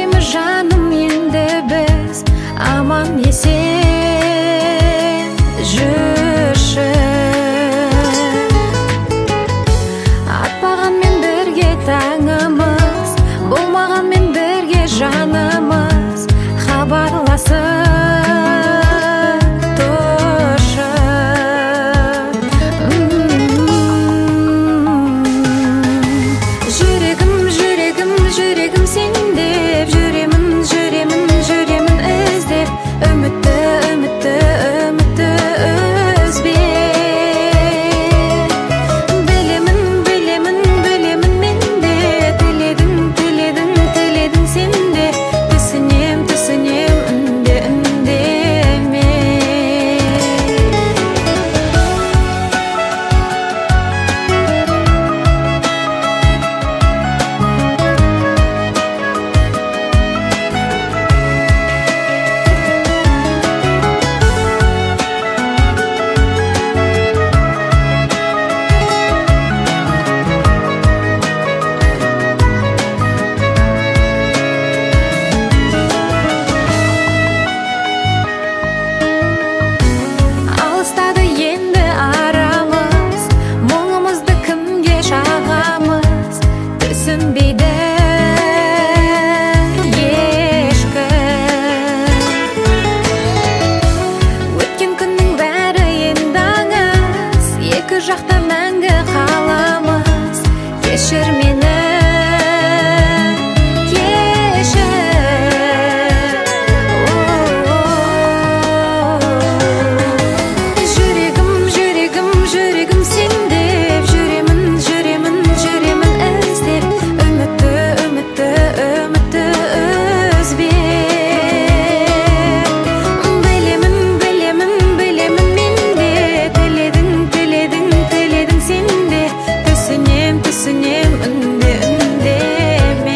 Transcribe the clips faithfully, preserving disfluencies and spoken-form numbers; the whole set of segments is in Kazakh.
Жүрмейміз жаным енді біз, аман есен жүрші. Атпағанмен бірге таңымыз, болмағанмен бірге жанымыз, хабарласып тұршы. Жүрегім, жүрегім, жүрегім сен деп, жүремін, жүремін, жүремін іздеп, үмітті, үмітті, үмітті үзбе. Білемін, білемін, білемін мен де, тіледің, тіледің, тіледің сен де, түсінем, түсінем үнде, үндеме. Алыстады енді арамыз, мұңымызды кімге шағамыз, түсінбейді ешкім. Өткен күннің бәрі енді аңыз, екі жақта мәңгі қаламыз. Кешір мені, жүрегім, жүрегім, жүрегім сен деп, жүремін, жүремін, жүремін іздеп, үмітті, үмітті, үмітті үзбе. Білемін, білемін, білемін мен де, тіледің, тіледің, тіледің сен де, түсінем, түсінем үнде, үндеме.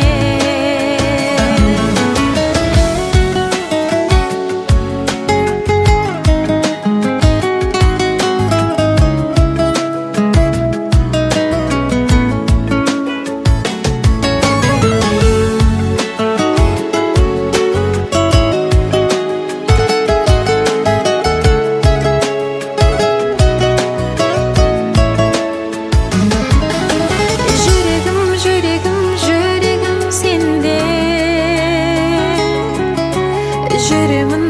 Жүрегім, жүрегім, жүрегім сен де, жүремін,